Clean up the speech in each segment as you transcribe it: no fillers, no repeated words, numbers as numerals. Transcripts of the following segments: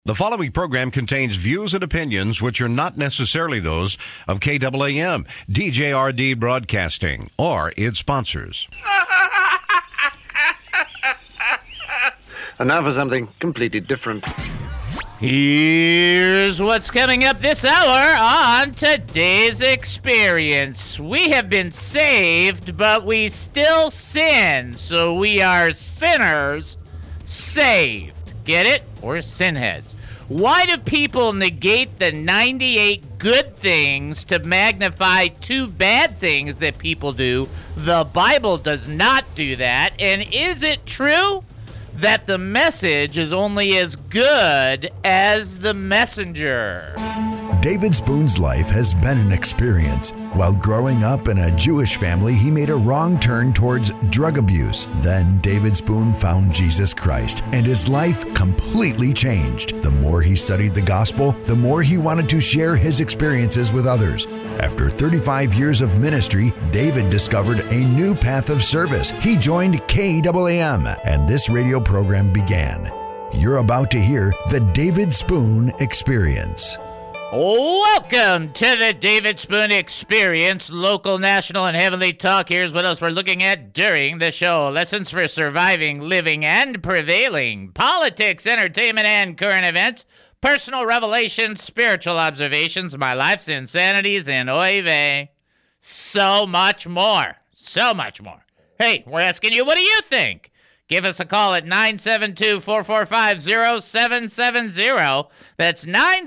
The following program contains views and opinions which are not necessarily those of KAAM, DJRD Broadcasting, or its sponsors. And now for something completely different. Here's what's coming up this hour on today's experience. We have been saved, but we still sin, so we are sinners saved. Get it? Or sinheads. Why do people negate the 98 good things to magnify 2 bad things that people do? The Bible does not do that. And is it true that the message is only as good as the messenger? David Spoon's life has been an experience. While growing up in a Jewish family, he made a wrong turn towards drug abuse. Then David Spoon found Jesus Christ, and his life completely changed. The more he studied the gospel, the more he wanted to share his experiences with others. After 35 years of ministry, David discovered a new path of service. He joined KAAM, and this radio program began. You're about to hear the David Spoon Experience. Welcome to the David Spoon Experience, local, national, and heavenly talk. Here's what else we're looking at during the show. Lessons for surviving, living, and prevailing. Politics, entertainment, and current events. Personal revelations, spiritual observations, my life's insanities, and oy vey. So much more. So much more. Hey, we're asking you, what do you think? Give us a call at 972-445-0770. That's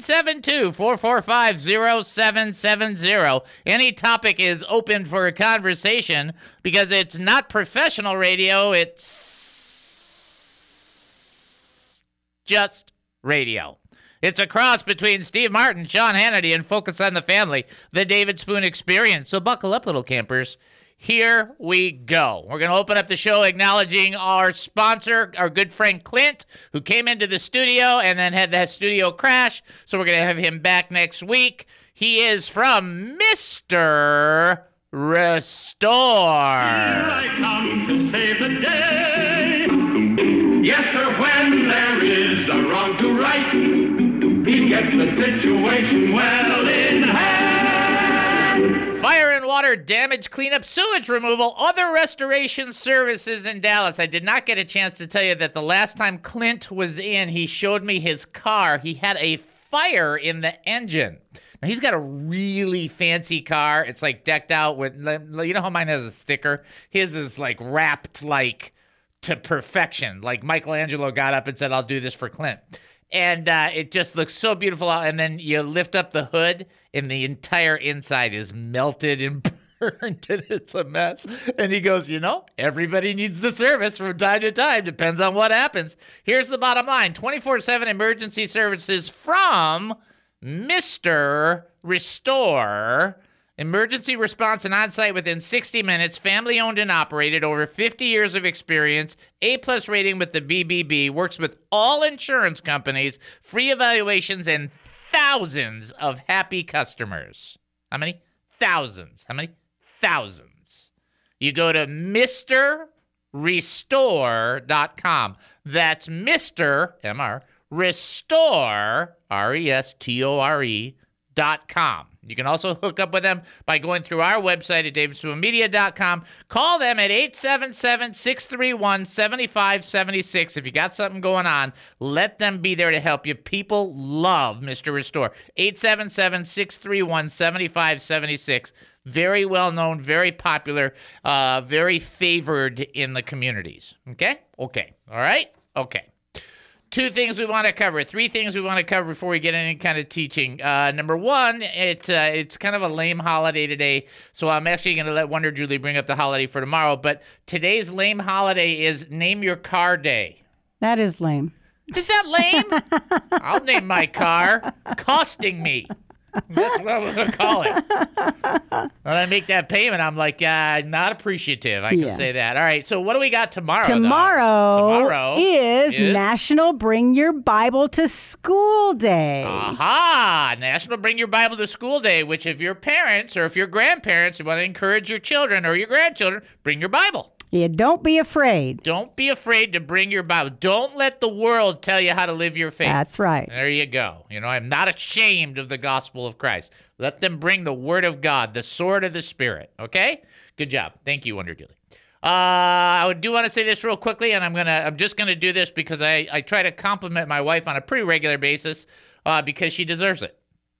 972-445-0770. Any topic is open for a conversation because it's not professional radio. It's just radio. It's a cross between Steve Martin, Sean Hannity, and Focus on the Family, the David Spoon Experience. So buckle up, little campers. Here we go. We're going to open up the show acknowledging our sponsor, our good friend Clint, who came into the studio and then had that studio crash. So we're going to have him back next week. He is from Mr. Restore. Here I come to save the day. Yes, sir, when there is a wrong to right, he gets the situation well in hand. Fire and water damage cleanup, sewage removal, other restoration services in Dallas. I did not get a chance to tell you that the last time Clint was in, he showed me his car. He had a fire in the engine. Now, he's got a really fancy car. It's like decked out with, you know how mine has a sticker? His is like wrapped like to perfection. Like Michelangelo got up and said, I'll do this for Clint. And it just looks so beautiful. And then you lift up the hood, and the entire inside is melted and burned, and it's a mess. And he goes, you know, everybody needs the service from time to time. Depends on what happens. Here's the bottom line. 24/7 emergency services from Mr. Restore. Emergency response and on-site within 60 minutes, family-owned and operated, over 50 years of experience, A-plus rating with the BBB, works with all insurance companies, free evaluations, and thousands of happy customers. How many? Thousands. How many? Thousands. You go to MrRestore.com. That's Mr. M-R, Restore, RESTORE.com. You can also hook up with them by going through our website at davidspoonmedia.com. Call them at 877-631-7576. If you got something going on, let them be there to help you. People love Mr. Restore. 877-631-7576. Very well known, very popular, very favored in the communities. Okay? Okay. All right? Okay. 2 things we want to cover. 3 things we want to cover before we get any kind of teaching. Number 1, it's kind of a lame holiday today, so I'm actually going to let Wonder Julie bring up the holiday for tomorrow. But today's lame holiday is Name Your Car Day. That is lame. Is that lame? I'll name my car Costing Me. That's what I'm going to call it. When I make that payment, I'm like, not appreciative. I can say that. All right, so what do we got tomorrow? Tomorrow is National Bring Your Bible to School Day. Aha! National Bring Your Bible to School Day, which if you're parents or if you're grandparents, you want to encourage your children or your grandchildren, bring your Bible. Yeah, don't be afraid. Don't be afraid to bring your Bible. Don't let the world tell you how to live your faith. That's right. There you go. I'm not ashamed of the gospel of Christ. Let them bring the word of God, the sword of the Spirit. Okay? Good job. Thank you, Wonder Julie. I do want to say this real quickly, and I'm just gonna do this because I try to compliment my wife on a pretty regular basis because she deserves it.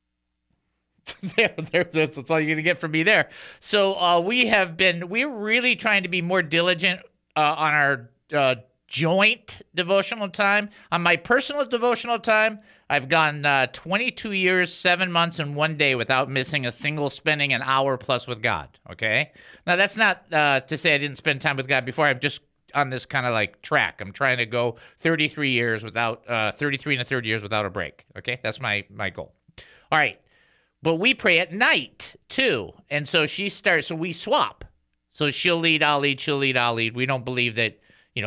That's all you're gonna get from me there. So we're really trying to be more diligent on our joint devotional time. On my personal devotional time, I've gone 22 years, 7 months, and 1 day without missing a single spending an hour plus with God. Okay. Now that's not to say I didn't spend time with God before. I'm just on this kind of like track. I'm trying to go 33 years without 33 and a third years without a break. Okay, that's my goal. All right. But we pray at night, too. And so so we swap. So she'll lead, I'll lead, she'll lead, I'll lead. We don't believe that,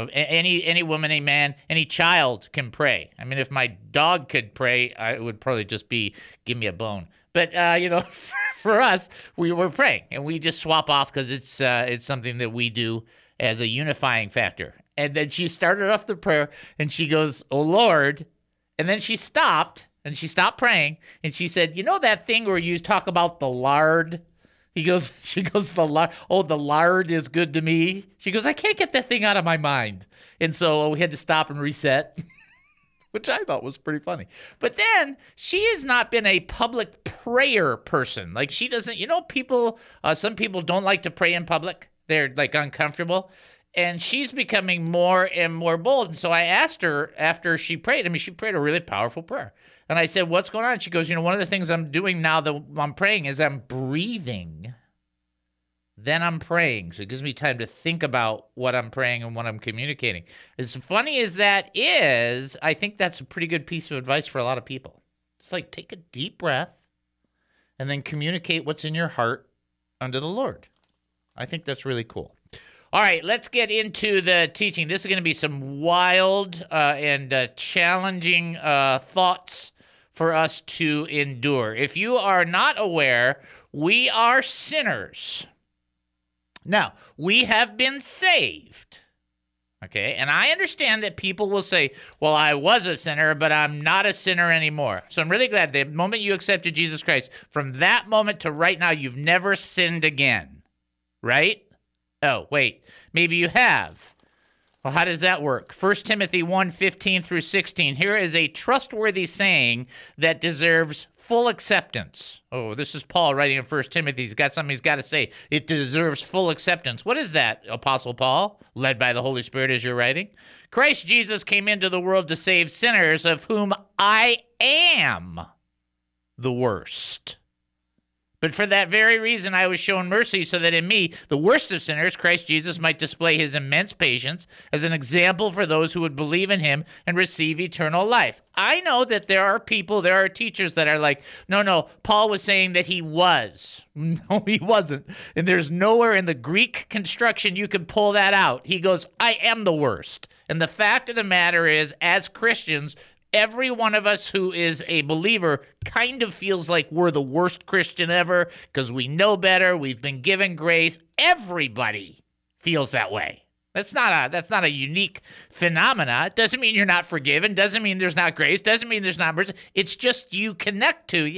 any woman, any man, any child can pray. I mean, if my dog could pray, it would probably just be, give me a bone. But, for us, we're praying. And we just swap off because it's something that we do as a unifying factor. And then she started off the prayer, and she goes, "Oh, Lord." And then she stopped. And she stopped praying, and she said, that thing where you talk about the lard? She goes, the lard. Oh, the lard is good to me. She goes, I can't get that thing out of my mind. And so we had to stop and reset, which I thought was pretty funny. But then she has not been a public prayer person. Like she doesn't, people, some people don't like to pray in public. They're like uncomfortable. And she's becoming more and more bold. And so I asked her after she prayed. She prayed a really powerful prayer. And I said, what's going on? She goes, one of the things I'm doing now that I'm praying is I'm breathing. Then I'm praying. So it gives me time to think about what I'm praying and what I'm communicating. As funny as that is, I think that's a pretty good piece of advice for a lot of people. It's like take a deep breath and then communicate what's in your heart unto the Lord. I think that's really cool. All right, let's get into the teaching. This is going to be some wild and challenging thoughts for us to endure. If you are not aware, we are sinners. Now, we have been saved. Okay, and I understand that people will say, well, I was a sinner, but I'm not a sinner anymore. So I'm really glad the moment you accepted Jesus Christ, from that moment to right now, you've never sinned again, right? Oh, wait, maybe you have. Well, how does that work? 1 Timothy 1:15 through 16. Here is a trustworthy saying that deserves full acceptance. Oh, this is Paul writing in 1 Timothy. He's got something he's got to say. It deserves full acceptance. What is that, Apostle Paul, led by the Holy Spirit as you're writing? Christ Jesus came into the world to save sinners, of whom I am the worst. But for that very reason, I was shown mercy so that in me, the worst of sinners, Christ Jesus might display his immense patience as an example for those who would believe in him and receive eternal life. I know that there are teachers that are like, no, Paul was saying that he was. No, he wasn't. And there's nowhere in the Greek construction you can pull that out. He goes, I am the worst. And the fact of the matter is, as Christians, every one of us who is a believer kind of feels like we're the worst Christian ever because we know better. We've been given grace. Everybody feels that way. That's not a unique phenomena. It doesn't mean you're not forgiven. Doesn't mean there's not grace. Doesn't mean there's not mercy. It's just you connect to,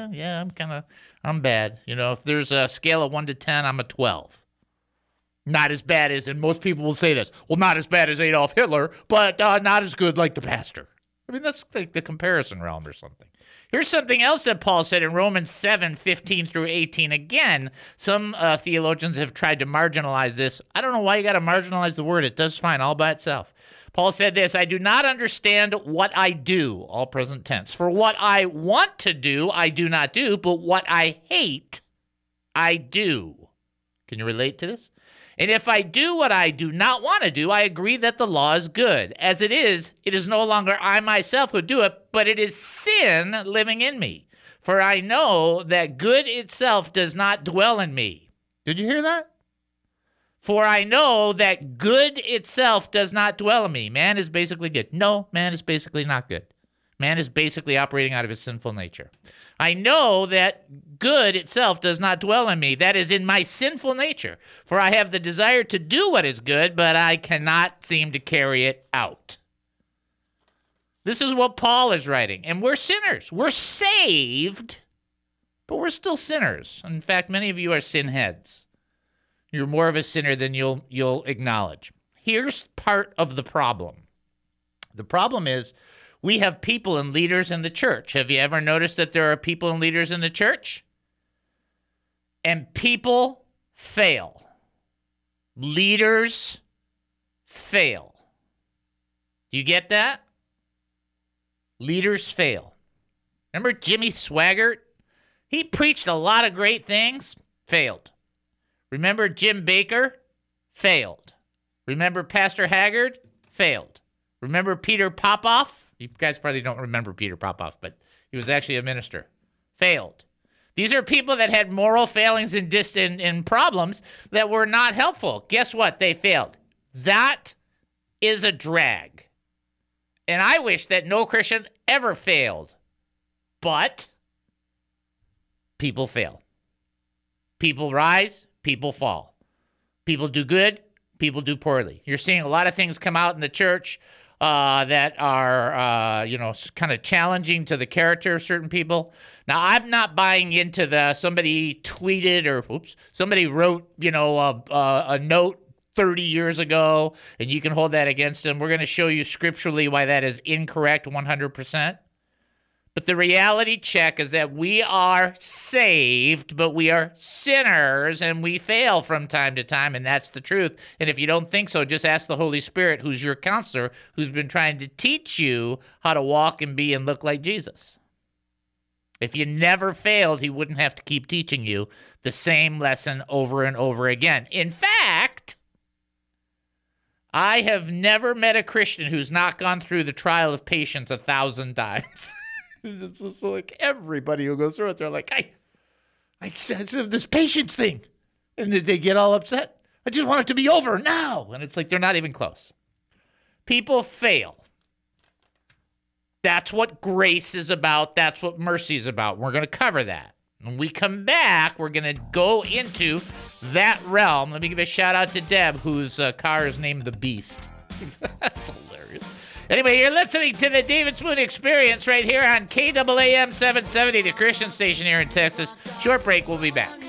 I'm bad. If there's a scale of 1 to 10, I'm a 12. Not as bad as, and most people will say this, well, not as bad as Adolf Hitler, but not as good like the pastor. I mean, that's like the comparison realm or something. Here's something else that Paul said in Romans 7:15 through 18. Again, some theologians have tried to marginalize this. I don't know why you got to marginalize the word. It does fine all by itself. Paul said this, I do not understand what I do, all present tense. For what I want to do, I do not do, but what I hate, I do. Can you relate to this? And if I do what I do not want to do, I agree that the law is good. As it is no longer I myself who do it, but it is sin living in me. For I know that good itself does not dwell in me. Did you hear that? For I know that good itself does not dwell in me. Man is basically good. No, man is basically not good. Man is basically operating out of his sinful nature. I know that good itself does not dwell in me. That is in my sinful nature. For I have the desire to do what is good, but I cannot seem to carry it out. This is what Paul is writing. And we're sinners. We're saved, but we're still sinners. In fact, many of you are sin heads. You're more of a sinner than you'll acknowledge. Here's part of the problem. The problem is we have people and leaders in the church. Have you ever noticed that there are people and leaders in the church? And people fail. Leaders fail. Do you get that? Leaders fail. Remember Jimmy Swaggart? He preached a lot of great things, failed. Remember Jim Baker? Failed. Remember Pastor Haggard? Failed. Remember Peter Popoff? You guys probably don't remember Peter Popoff, but he was actually a minister. Failed. These are people that had moral failings and problems that were not helpful. Guess what? They failed. That is a drag. And I wish that no Christian ever failed. But people fail. People rise, people fall. People do good, people do poorly. You're seeing a lot of things come out in the church that are, kind of challenging to the character of certain people. Now, I'm not buying into somebody tweeted or somebody wrote, a note 30 years ago, and you can hold that against them. We're going to show you scripturally why that is incorrect 100%. But the reality check is that we are saved, but we are sinners, and we fail from time to time, and that's the truth. And if you don't think so, just ask the Holy Spirit, who's your counselor, who's been trying to teach you how to walk and be and look like Jesus. If you never failed, he wouldn't have to keep teaching you the same lesson over and over again. In fact, I have never met a Christian who's not gone through the trial of patience 1,000 times. It's just like everybody who goes through it, they're like, I said this patience thing. And they get all upset. I just want it to be over now. And it's like they're not even close. People fail. That's what grace is about. That's what mercy is about. We're going to cover that. When we come back, we're going to go into that realm. Let me give a shout out to Deb, whose car is named the Beast. That's hilarious. Anyway, you're listening to the David Spoon Experience right here on KAAM 770, the Christian station here in Texas. Short break, we'll be back.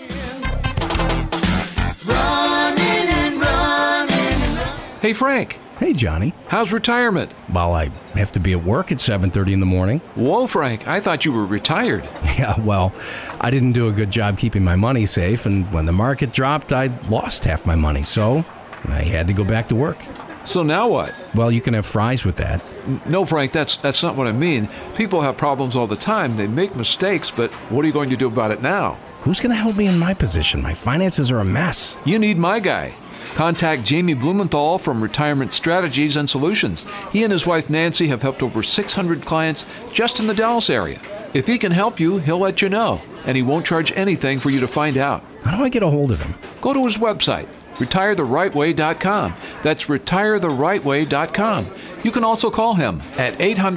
Hey, Frank. Hey, Johnny. How's retirement? Well, I have to be at work at 7:30 in the morning. Whoa, Frank, I thought you were retired. Yeah, well, I didn't do a good job keeping my money safe, and when the market dropped, I lost half my money, so I had to go back to work. So now what? Well, you can have fries with that. No, Frank, that's not what I mean. People have problems all the time. They make mistakes, but what are you going to do about it now? Who's going to help me in my position? My finances are a mess. You need my guy. Contact Jamie Blumenthal from Retirement Strategies and Solutions. He and his wife Nancy have helped over 600 clients just in the Dallas area. If he can help you, he'll let you know, and he won't charge anything for you to find out. How do I get a hold of him? Go to his website, RetireTheRightWay.com. That's RetireTheRightWay.com. You can also call him at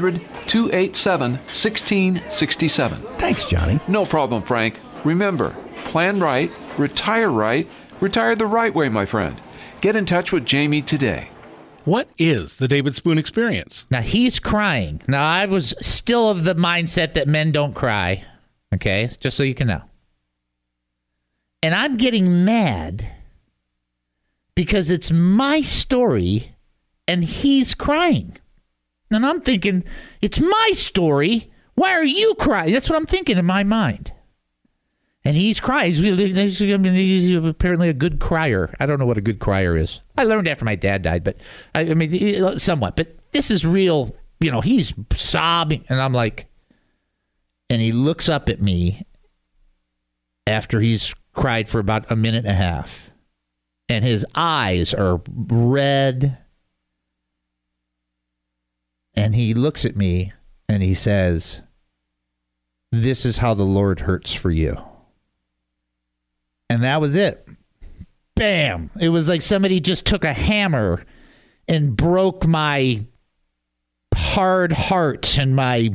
800-287-1667. Thanks, Johnny. No problem, Frank. Remember, plan right, retire right, retire the right way, my friend. Get in touch with Jamie today. What is the David Spoon Experience? Now, he's crying. Now, I was still of the mindset that men don't cry. Okay? Just so you can know. And I'm getting mad because it's my story and he's crying. And I'm thinking, it's my story. Why are you crying? That's what I'm thinking in my mind. And he's crying. He's apparently a good crier. I don't know what a good crier is. I learned after my dad died, but I mean, somewhat. But this is real. He's sobbing. And I'm like, and he looks up at me after he's cried for about a minute and a half. And his eyes are red. And he looks at me and he says, "This is how the Lord hurts for you." And that was it. Bam. It was like somebody just took a hammer and broke my hard heart and my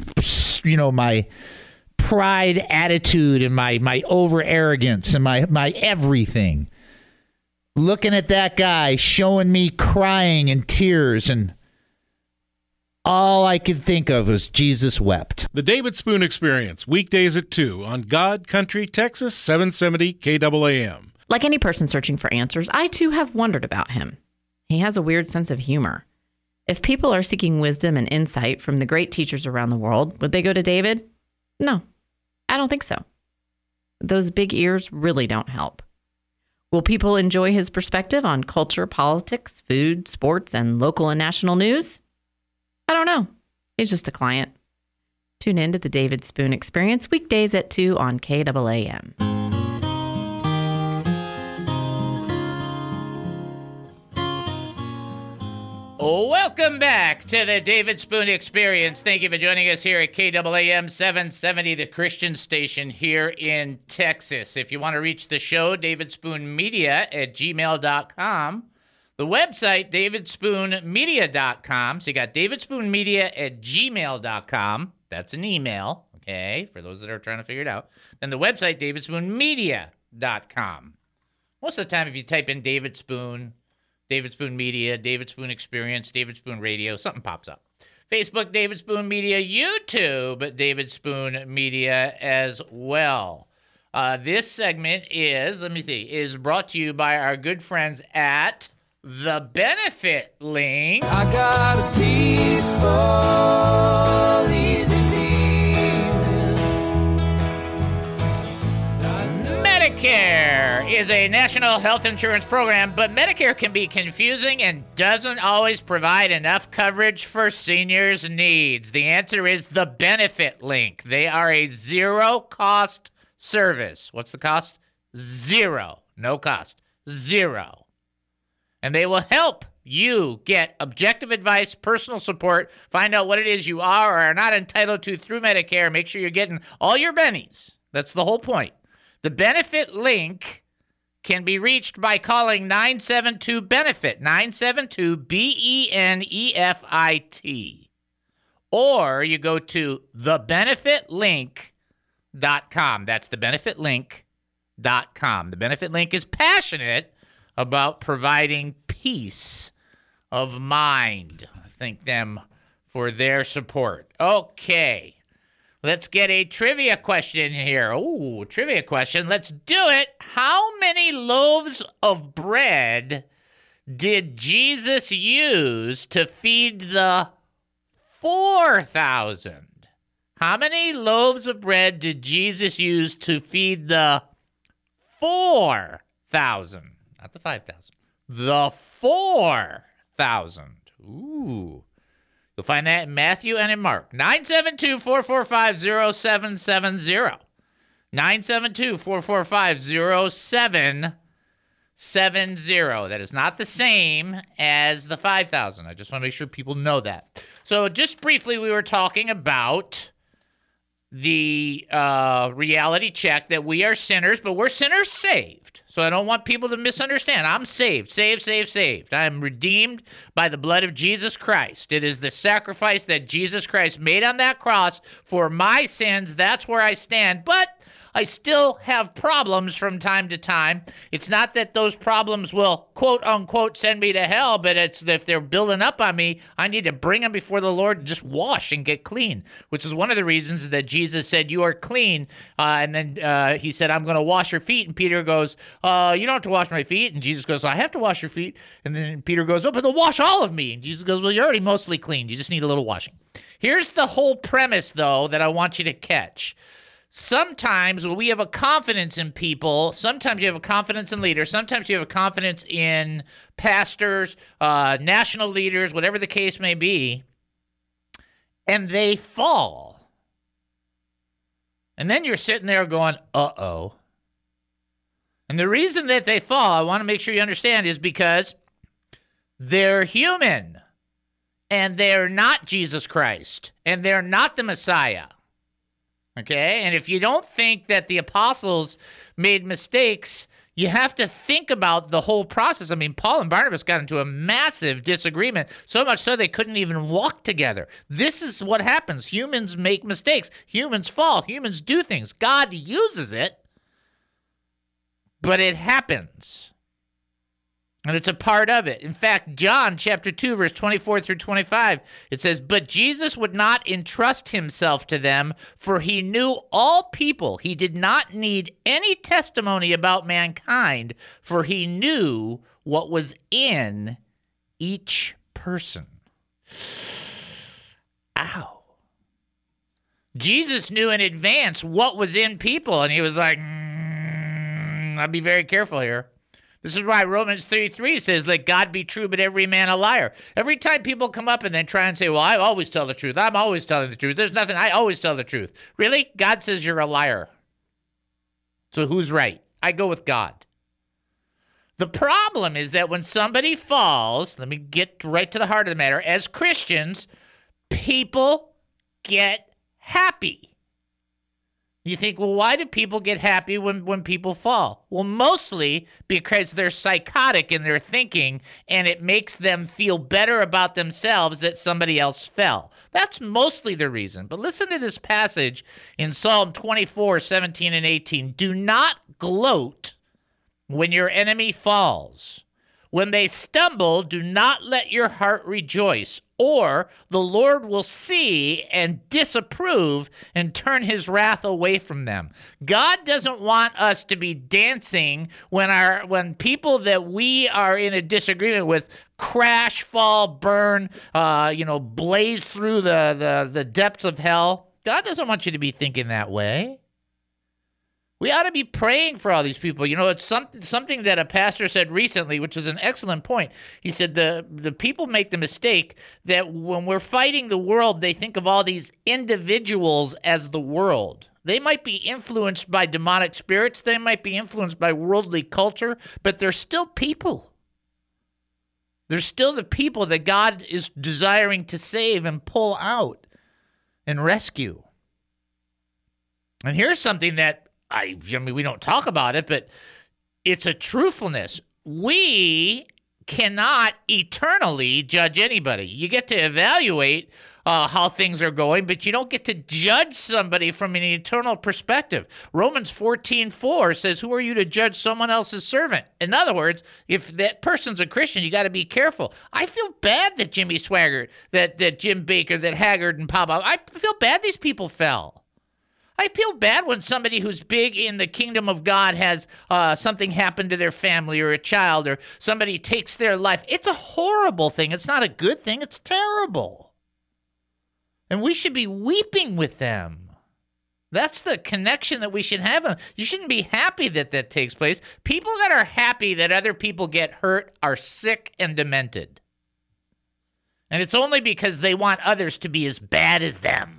pride attitude and my over arrogance and my everything. Looking at that guy showing me crying and tears, and all I could think of was Jesus wept. The David Spoon Experience, weekdays at 2 on God Country, Texas, 770 KAAM. Like any person searching for answers, I too have wondered about him. He has a weird sense of humor. If people are seeking wisdom and insight from the great teachers around the world, would they go to David? No, I don't think so. Those big ears really don't help. Will people enjoy his perspective on culture, politics, food, sports, and local and national news? I don't know. He's just a client. Tune in to the David Spoon Experience weekdays at 2 on KAAM. Welcome back to the David Spoon Experience. Thank you for joining us here at KAAM 770, the Christian station here in Texas. If you want to reach the show, davidspoonmedia@gmail.com. The website, davidspoonmedia.com. So you got davidspoonmedia@gmail.com. That's an email, okay, for those that are trying to figure it out. Then the website, davidspoonmedia.com. Most of the time, if you type in David Spoon Media, David Spoon Experience, David Spoon Radio, something pops up. Facebook, David Spoon Media, YouTube, David Spoon Media as well. This segment is brought to you by our good friends at The Benefit Link. I got a peaceful, easy Medicare is a national health insurance program, but Medicare can be confusing and doesn't always provide enough coverage for seniors' needs. The answer is The Benefit Link. They are a zero-cost service. What's the cost? Zero. No cost. Zero. And they will help you get objective advice, personal support, find out what it is you are or are not entitled to through Medicare. Make sure you're getting all your bennies. That's the whole point. The Benefit Link can be reached by calling 972-BENEFIT, 972-BENEFIT. Or you go to thebenefitlink.com. That's thebenefitlink.com. The Benefit Link is passionate about providing peace of mind. Thank them for their support. Okay. Let's get a trivia question here. Oh, trivia question. Let's do it. How many loaves of bread did Jesus use to feed the 4,000? How many loaves of bread did Jesus use to feed the 4,000? Not the 5,000. The 4,000. Ooh. You'll find that in Matthew and in Mark. 972-445-0770. 972-445-0770. That is not the same as the 5,000. I just want to make sure people know that. So just briefly, we were talking about the reality check that we are sinners, but we're sinners saved. So I don't want people to misunderstand. I'm saved, saved. I am redeemed by the blood of Jesus Christ. It is the sacrifice that Jesus Christ made on that cross for my sins. That's where I stand. But I still have problems from time to time. It's not that those problems will, quote unquote, send me to hell, but it's if they're building up on me, I need to bring them before the Lord and just wash and get clean, which is one of the reasons that Jesus said, you are clean. And then he said, I'm going to wash your feet. And Peter goes, you don't have to wash my feet. And Jesus goes, I have to wash your feet. And then Peter goes, oh, but they'll wash all of me. And Jesus goes, well, you're already mostly clean. You just need a little washing. Here's the whole premise, though, that I want you to catch. Sometimes when we have a confidence in people, sometimes you have a confidence in leaders, sometimes you have a confidence in pastors, national leaders, whatever the case may be, and they fall. And then you're sitting there going, uh-oh. And the reason that they fall, I want to make sure you understand, is because they're human, and they're not Jesus Christ, and they're not the Messiah. Okay, and if you don't think that the apostles made mistakes, You have to think about the whole process. I mean, Paul and Barnabas got into a massive disagreement, so much so they couldn't even walk together. This is what happens. Humans make mistakes. Humans fall. Humans do things. God uses it, but it happens. And it's a part of it. In fact, John chapter 2, verse 24 through 25, it says, "But Jesus would not entrust himself to them, for he knew all people. He did not need any testimony about mankind, for he knew what was in each person." Ow. Jesus knew in advance what was in people, and he was like, I'll be very careful here. This is why Romans 3:3 says, "Let God be true, but every man a liar." Every time people come up and they try and say, well, I always tell the truth. I'm always telling the truth. There's nothing. I always tell the truth. Really? God says you're a liar. So who's right? I go with God. The problem is that when somebody falls, let me get right to the heart of the matter. As Christians, people get happy. You think, well, why do people get happy when people fall? Well, mostly because they're psychotic in their thinking, and it makes them feel better about themselves that somebody else fell. That's mostly the reason. But listen to this passage in Psalm 24, 17 and 18. "Do not gloat when your enemy falls. When they stumble, do not let your heart rejoice, or the Lord will see and disapprove and turn his wrath away from them." God doesn't want us to be dancing when people that we are in a disagreement with crash, fall, burn, blaze through the depths of hell. God doesn't want you to be thinking that way. We ought to be praying for all these people. You know, it's something that a pastor said recently, which is an excellent point. He said the people make the mistake that when we're fighting the world, they think of all these individuals as the world. They might be influenced by demonic spirits. They might be influenced by worldly culture, but they're still people. They're still the people that God is desiring to save and pull out and rescue. And here's something that I mean, we don't talk about it, but it's a truthfulness. We cannot eternally judge anybody. You get to evaluate how things are going, but you don't get to judge somebody from an eternal perspective. Romans 14:4 says, "Who are you to judge someone else's servant?" In other words, if that person's a Christian, you got to be careful. I feel bad that Jimmy Swaggart, that Jim Baker, that Haggard and Papa, I feel bad these people fell. I feel bad when somebody who's big in the kingdom of God has something happen to their family or a child, or somebody takes their life. It's a horrible thing. It's not a good thing. It's terrible. And we should be weeping with them. That's the connection that we should have. You shouldn't be happy that that takes place. People that are happy that other people get hurt are sick and demented. And it's only because they want others to be as bad as them.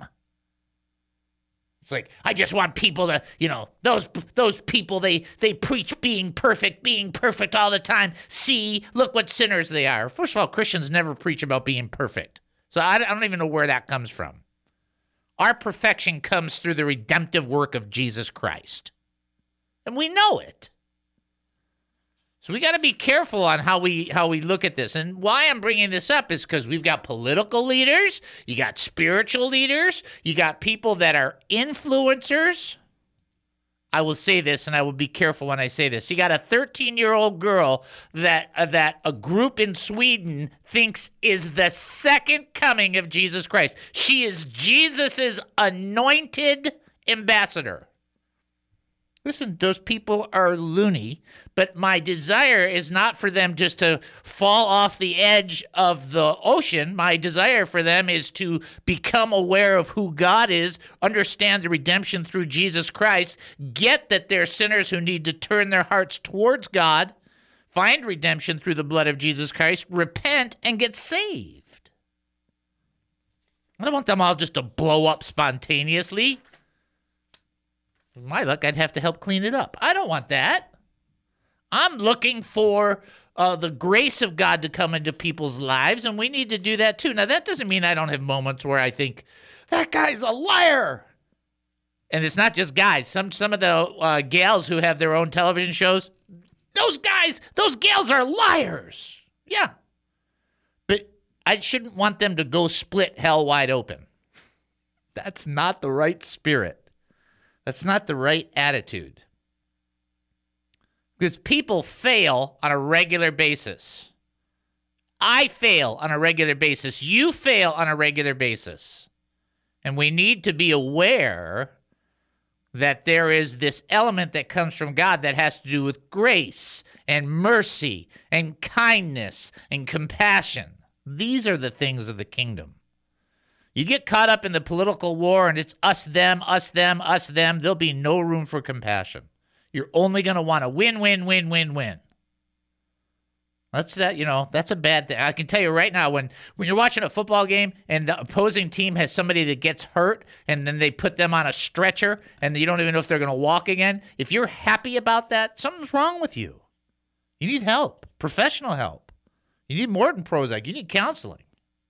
It's like, I just want people to, those people, they preach being perfect all the time. See, look what sinners they are. First of all, Christians never preach about being perfect. So I don't even know where that comes from. Our perfection comes through the redemptive work of Jesus Christ. And we know it. So we got to be careful on how we look at this. And why I'm bringing this up is because we've got political leaders, you got spiritual leaders, you got people that are influencers. I will say this, and I will be careful when I say this. You got a 13-year-old girl that a group in Sweden thinks is the second coming of Jesus Christ. She is Jesus's anointed ambassador. Listen, those people are loony, but my desire is not for them just to fall off the edge of the ocean. My desire for them is to become aware of who God is, understand the redemption through Jesus Christ, get that they're sinners who need to turn their hearts towards God, find redemption through the blood of Jesus Christ, repent, and get saved. I don't want them all just to blow up spontaneously. With my luck, I'd have to help clean it up. I don't want that. I'm looking for the grace of God to come into people's lives, and we need to do that too. Now, that doesn't mean I don't have moments where I think, that guy's a liar. And it's not just guys. Some of the gals who have their own television shows, those guys, those gals are liars. Yeah. But I shouldn't want them to go split hell wide open. That's not the right spirit. That's not the right attitude. Because people fail on a regular basis. I fail on a regular basis. You fail on a regular basis. And we need to be aware that there is this element that comes from God that has to do with grace and mercy and kindness and compassion. These are the things of the kingdom. You get caught up in the political war and it's us, them, us, them, us, them. There'll be no room for compassion. You're only going to want to win, win, win, win, win. That's a bad thing. I can tell you right now, when you're watching a football game and the opposing team has somebody that gets hurt and then they put them on a stretcher and you don't even know if they're going to walk again, if you're happy about that, something's wrong with you. You need help, professional help. You need more than Prozac. You need counseling.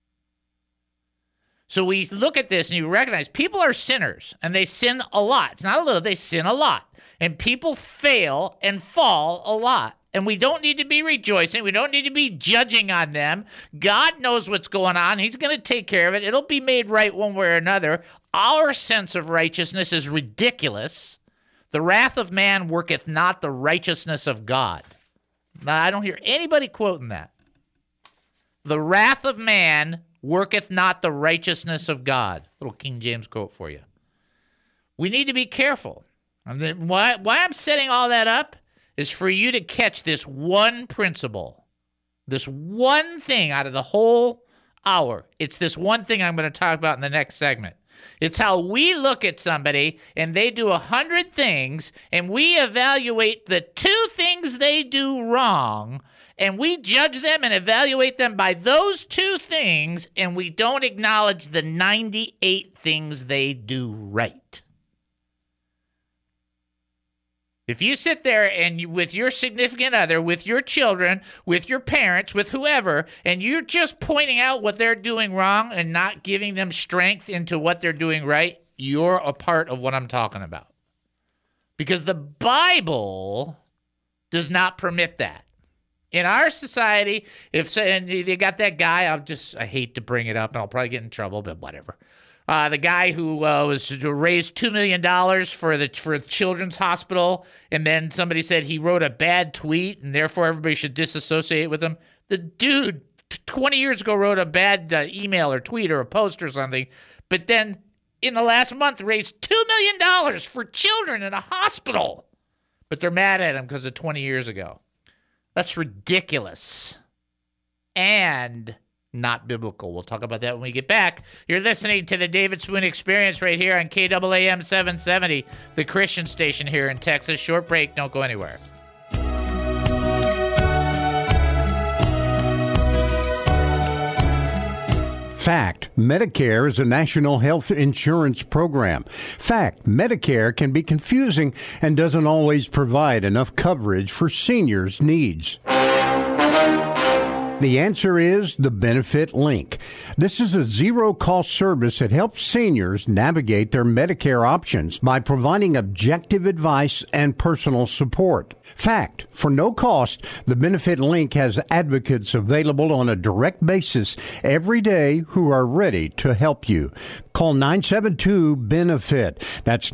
So we look at this and you recognize people are sinners and they sin a lot. It's not a little, they sin a lot. And people fail and fall a lot. And we don't need to be rejoicing. We don't need to be judging on them. God knows what's going on. He's going to take care of it. It'll be made right one way or another. Our sense of righteousness is ridiculous. The wrath of man worketh not the righteousness of God. Now, I don't hear anybody quoting that. The wrath of man worketh not the righteousness of God. Little King James quote for you. We need to be careful. And why I'm setting all that up is for you to catch this one principle, this one thing out of the whole hour. It's this one thing I'm going to talk about in the next segment. It's how we look at somebody and they do 100 things and we evaluate the 2 things they do wrong and we judge them and evaluate them by those 2 things and we don't acknowledge the 98 things they do right. If you sit there and with your significant other, with your children, with your parents, with whoever, and you're just pointing out what they're doing wrong and not giving them strength into what they're doing right, you're a part of what I'm talking about. Because the Bible does not permit that. In our society, and they got that guy, I hate to bring it up and I'll probably get in trouble, but whatever. The guy who was to raise $2 million for the children's hospital, and then somebody said he wrote a bad tweet, and therefore everybody should disassociate with him. The dude 20 years ago wrote a bad email or tweet or a post or something, but then in the last month raised $2 million for children in a hospital. But they're mad at him because of 20 years ago. That's ridiculous. And not biblical. We'll talk about that when we get back. You're listening to the David Spoon Experience right here on KAAM 770, the Christian station here in Texas. Short break. Don't go anywhere. Fact, Medicare is a national health insurance program. Fact, Medicare can be confusing and doesn't always provide enough coverage for seniors' needs. The answer is the Benefit Link. This is a zero-cost service that helps seniors navigate their Medicare options by providing objective advice and personal support. Fact, for no cost, the Benefit Link has advocates available on a direct basis every day who are ready to help you. Call 972-BENEFIT. That's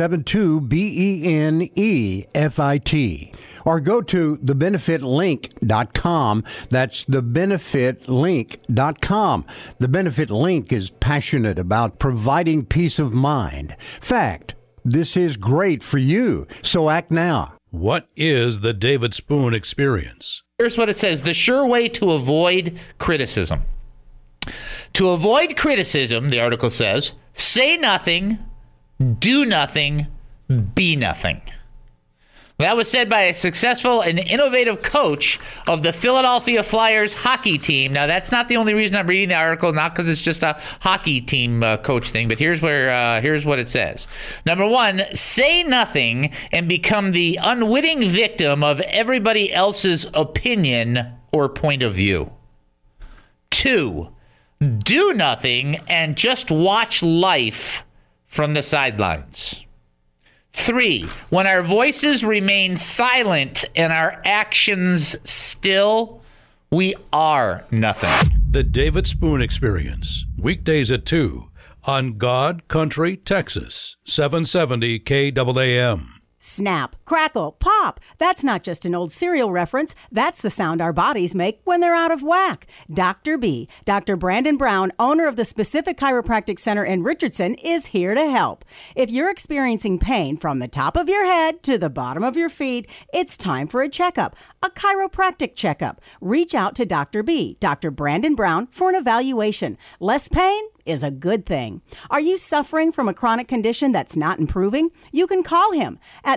972-BENEFIT. Or go to thebenefitlink.com. That's thebenefitlink.com. The Benefit Link is passionate about providing peace of mind. Fact, this is great for you, so act now. What is the David Spoon Experience? Here's what it says. The sure way to avoid criticism. To avoid criticism, the article says, say nothing, do nothing, be nothing. That was said by a successful and innovative coach of the Philadelphia Flyers hockey team. Now, that's not the only reason I'm reading the article, not because it's just a hockey team coach thing, but here's what it says. Number 1, say nothing and become the unwitting victim of everybody else's opinion or point of view. 2, do nothing and just watch life from the sidelines. 3, when our voices remain silent and our actions still, we are nothing. The David Spoon Experience, weekdays at 2 on God Country, Texas, 770 KAAM. Snap, crackle, pop. That's not just an old cereal reference. That's the sound our bodies make when they're out of whack. Dr. B, Dr. Brandon Brown, owner of the Specific Chiropractic Center in Richardson, is here to help. If you're experiencing pain from the top of your head to the bottom of your feet, it's time for a checkup, a chiropractic checkup. Reach out to Dr. B, Dr. Brandon Brown, for an evaluation. Less pain is a good thing. Are you suffering from a chronic condition that's not improving? You can call him at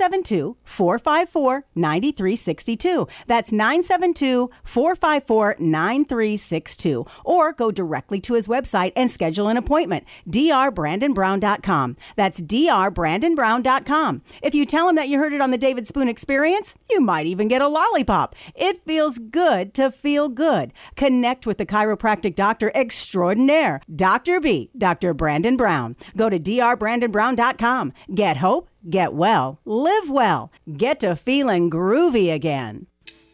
972-454-9362. That's 972-454-9362. Or go directly to his website and schedule an appointment, drbrandonbrown.com. That's drbrandonbrown.com. If you tell him that you heard it on the David Spoon Experience, you might even get a lollipop. It feels good to feel good. Connect with the chiropractic doctor extraordinaire, Dr. B, Dr. Brandon Brown. Go to drbrandonbrown.com. Get hope, get well, live well, get to feeling groovy again.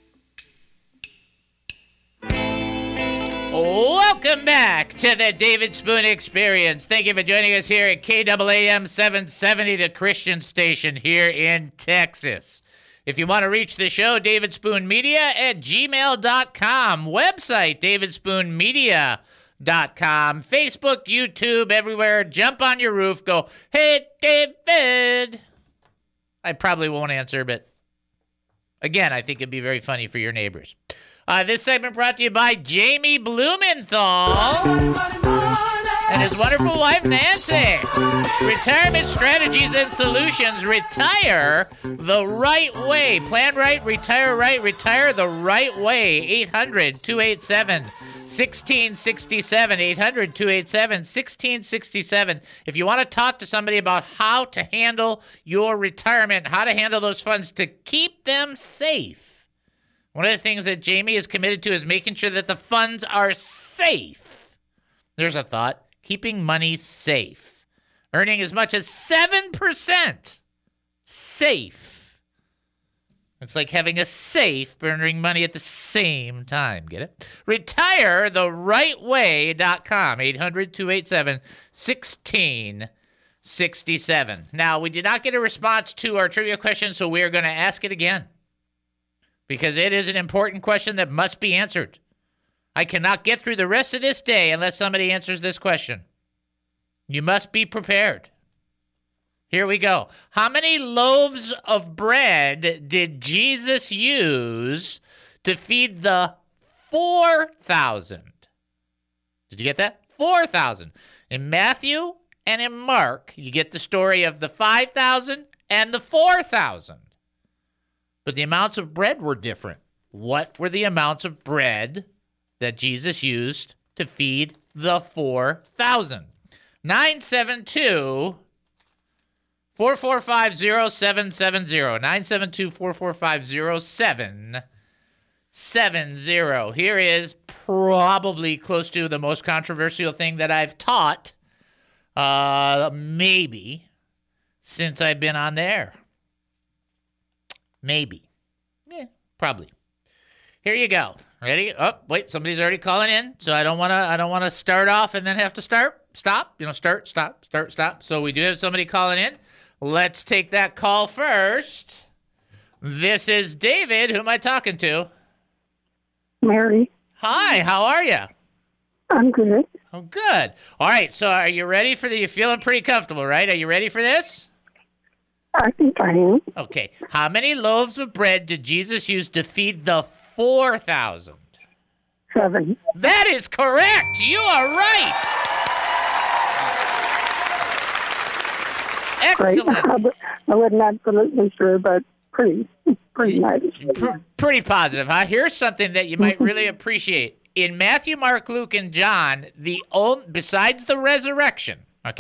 Welcome back to the David Spoon Experience. Thank you for joining us here at KAAM 770, the Christian station here in Texas. If you want to reach the show, David Spoon Media at gmail.com. Website, davidspoonmedia.com. Facebook, YouTube, everywhere. Jump on your roof. Go, hey, David. I probably won't answer, but again, I think it'd be very funny for your neighbors. This segment brought to you by Jamie Blumenthal and his wonderful wife, Nancy. Retirement strategies and solutions. Retire the right way. Plan right, retire the right way. 800-287-1667. 800-287-1667. If you want to talk to somebody about how to handle your retirement, how to handle those funds to keep them safe. One of the things that Jamie is committed to is making sure that the funds are safe. There's a thought. Keeping money safe. Earning as much as 7% safe. It's like having a safe, but earning money at the same time. Get it? RetireTheRightWay.com. 800-287-1667. Now, we did not get a response to our trivia question, so we are going to ask it again. Because it is an important question that must be answered. I cannot get through the rest of this day unless somebody answers this question. You must be prepared. Here we go. How many loaves of bread did Jesus use to feed the 4,000? Did you get that? 4,000. In Matthew and in Mark, you get the story of the 5,000 and the 4,000. But the amounts of bread were different. What were the amounts of bread that Jesus used to feed the 4,000? 972-445-0770. 972-445-0770. Here is probably close to the most controversial thing that I've taught, maybe, since I've been on the air. Maybe. Probably. Here you go. Ready? Oh, wait, somebody's already calling in, so I don't want to start off and then have to stop. Start, stop. So we do have somebody calling in. Let's take that call first. This is David. Who am I talking to? Mary. Hi, how are you? I'm good. Oh, good. All right, so are you ready for you're feeling pretty comfortable, right? Are you ready for this? I think I am. Okay. How many loaves of bread did Jesus use to feed the 4,000? 7. That is correct. You are right. Excellent. Right. I wasn't absolutely sure, but pretty nice. Pretty positive, huh? Here's something that you might really appreciate. In Matthew, Mark, Luke, and John, besides the resurrection,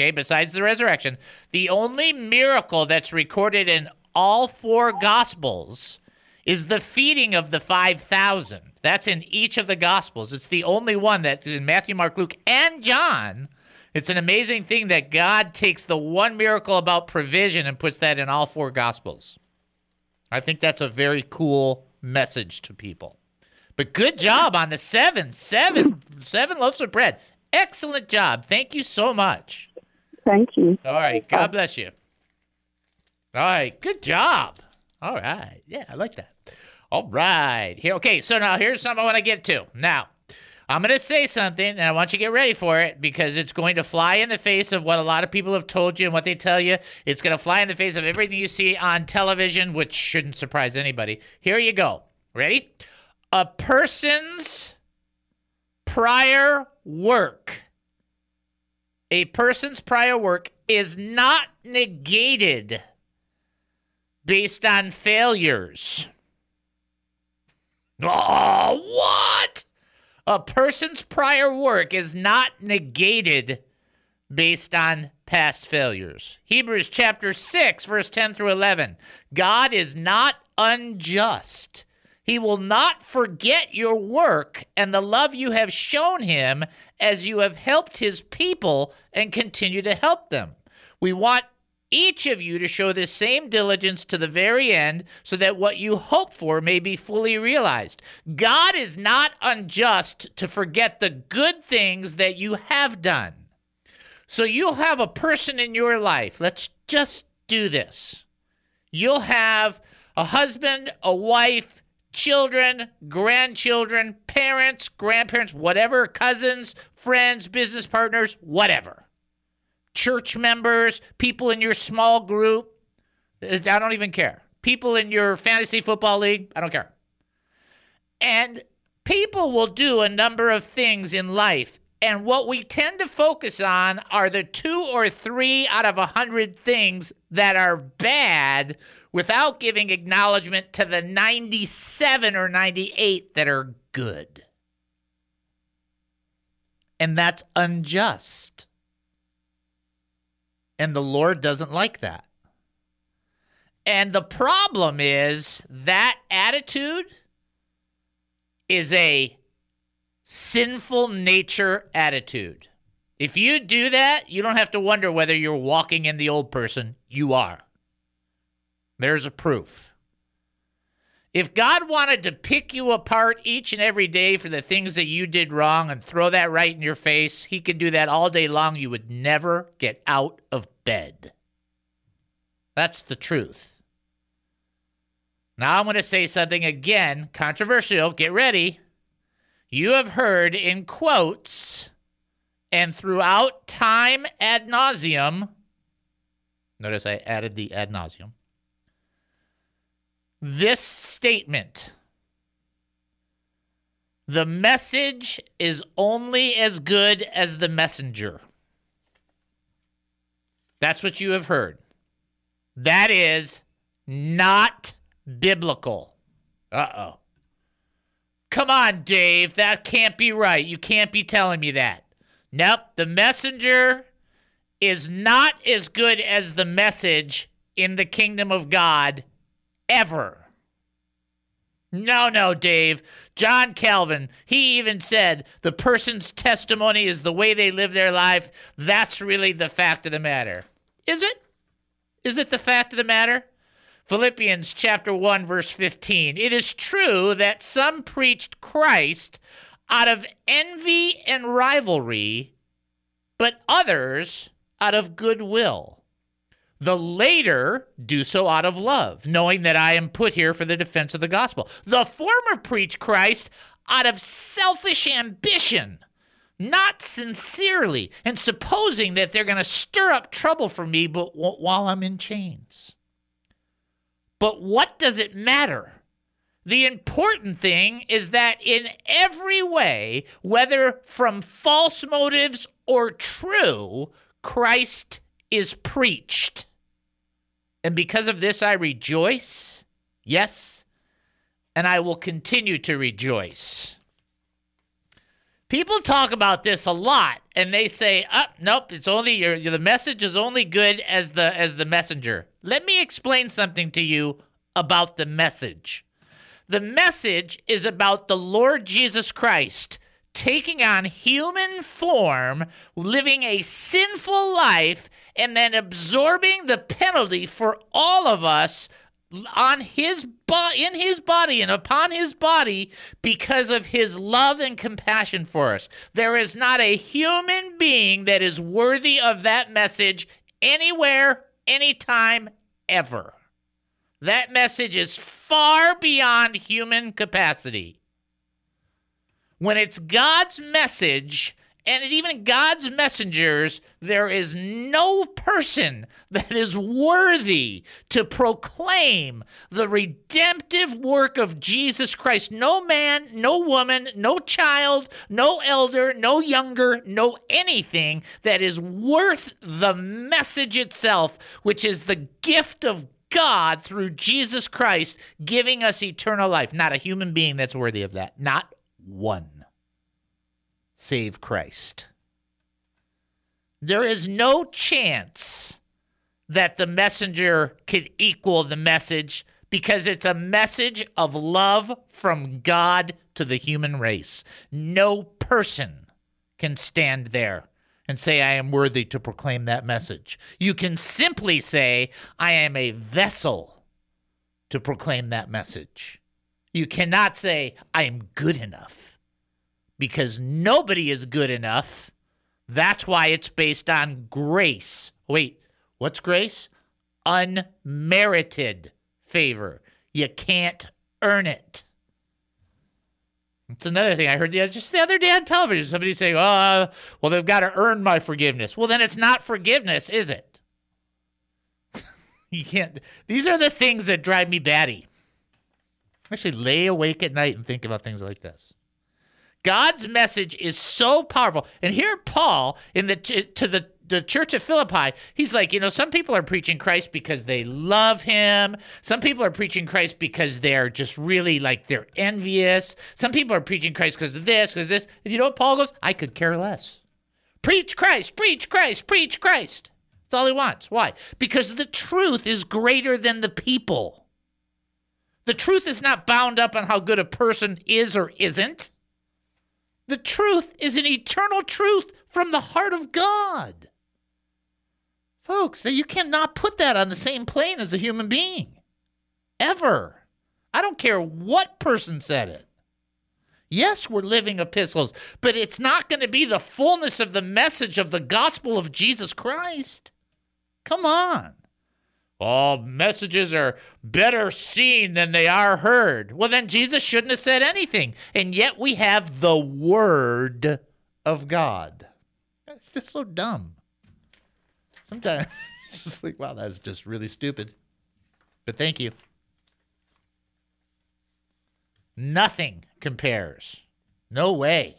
the only miracle that's recorded in all 4 Gospels is the feeding of the 5,000. That's in each of the Gospels. It's the only one that's in Matthew, Mark, Luke, and John It's an amazing thing that God takes the one miracle about provision and puts that in all 4 Gospels. I think that's a very cool message to people. But good job on the seven loaves of bread. Excellent job. Thank you so much. Thank you. All right. God bless you. All right. Good job. All right. Yeah, I like that. All right. Here. Okay, so now here's something I want to get to. Now, I'm going to say something, and I want you to get ready for it because it's going to fly in the face of what a lot of people have told you and what they tell you. It's going to fly in the face of everything you see on television, which shouldn't surprise anybody. Here you go. Ready? A person's prior work. A person's prior work is not negated based on failures. Oh, what? A person's prior work is not negated based on past failures. Hebrews chapter 6, verse 10 through 11. God is not unjust. He will not forget your work and the love you have shown him as you have helped his people and continue to help them. We want each of you to show this same diligence to the very end so that what you hope for may be fully realized. God is not unjust to forget the good things that you have done. So you'll have a person in your life. Let's just do this. You'll have a husband, a wife, children, grandchildren, parents, grandparents, whatever, cousins, friends, business partners, whatever. Church members, people in your small group. I don't even care. People in your fantasy football league. I don't care. And people will do a number of things in life. And what we tend to focus on are the 2 or 3 out of 100 things that are bad without giving acknowledgement to the 97 or 98 that are good. And that's unjust. And the Lord doesn't like that. And the problem is that attitude is a sinful nature attitude. If you do that, you don't have to wonder whether you're walking in the old person. You are. There's a proof. If God wanted to pick you apart each and every day for the things that you did wrong and throw that right in your face, he could do that all day long. You would never get out of bed. That's the truth. Now I'm going to say something again, controversial. Get ready. You have heard in quotes and throughout time ad nauseum. Notice I added the ad nauseum. This statement: the message is only as good as the messenger. That's what you have heard. That is not biblical. Uh-oh. Come on, Dave. That can't be right. You can't be telling me that. Nope. The messenger is not as good as the message in the kingdom of God ever. No, Dave. John Calvin, he even said the person's testimony is the way they live their life. That's really the fact of the matter. Is it? Is it the fact of the matter? Philippians chapter 1, verse 15. It is true that some preached Christ out of envy and rivalry, but others out of goodwill. The later do so out of love, knowing that I am put here for the defense of the gospel. The former preach Christ out of selfish ambition, not sincerely, and supposing that they're going to stir up trouble for me but while I'm in chains. But what does it matter? The important thing is that in every way, whether from false motives or true, Christ is preached. And because of this, I rejoice. Yes, and I will continue to rejoice. People talk about this a lot, and they say, nope, it's only the message is only good as the messenger. Let me explain something to you about the message. The message is about the Lord Jesus Christ taking on human form, living a sinful life, and then absorbing the penalty for all of us on his in his body and upon his body because of his love and compassion for us. There is not a human being that is worthy of that message anywhere, anytime, ever. That message is far beyond human capacity. When it's God's message, and even God's messengers, there is no person that is worthy to proclaim the redemptive work of Jesus Christ. No man, no woman, no child, no elder, no younger, no anything that is worth the message itself, which is the gift of God through Jesus Christ giving us eternal life. Not a human being that's worthy of that. Not one. Save Christ. There is no chance that the messenger could equal the message because it's a message of love from God to the human race. No person can stand there and say, I am worthy to proclaim that message. You can simply say, I am a vessel to proclaim that message. You cannot say, I am good enough. Because nobody is good enough. That's why it's based on grace. Wait, what's grace? Unmerited favor. You can't earn it. That's another thing I heard just the other day on television. Somebody saying, well, they've got to earn my forgiveness. Well, then it's not forgiveness, is it? You can't. These are the things that drive me batty. I actually lay awake at night and think about things like this. God's message is so powerful. And here Paul, to the church of Philippi, he's like, some people are preaching Christ because they love him. Some people are preaching Christ because they're just really they're envious. Some people are preaching Christ because of this, because this. And you know what Paul goes? I could care less. Preach Christ, preach Christ, preach Christ. That's all he wants. Why? Because the truth is greater than the people. The truth is not bound up on how good a person is or isn't. The truth is an eternal truth from the heart of God. Folks, you cannot put that on the same plane as a human being. Ever. I don't care what person said it. Yes, we're living epistles, but it's not going to be the fullness of the message of the gospel of Jesus Christ. Come on. All messages are better seen than they are heard. Well, then Jesus shouldn't have said anything. And yet we have the Word of God. It's just so dumb. Sometimes it's just like, wow, that's just really stupid. But thank you. Nothing compares. No way.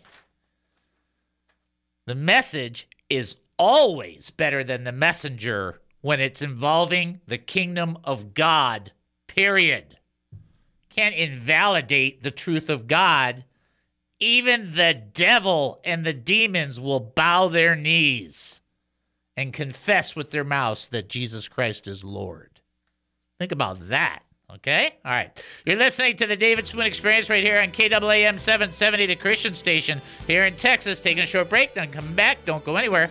The message is always better than the messenger when it's involving the kingdom of God, period. Can't invalidate the truth of God. Even the devil and the demons will bow their knees and confess with their mouths that Jesus Christ is Lord. Think about that, okay? All right. You're listening to the David Spoon Experience right here on KAAM 770, the Christian station here in Texas. Taking a short break, then come back. Don't go anywhere.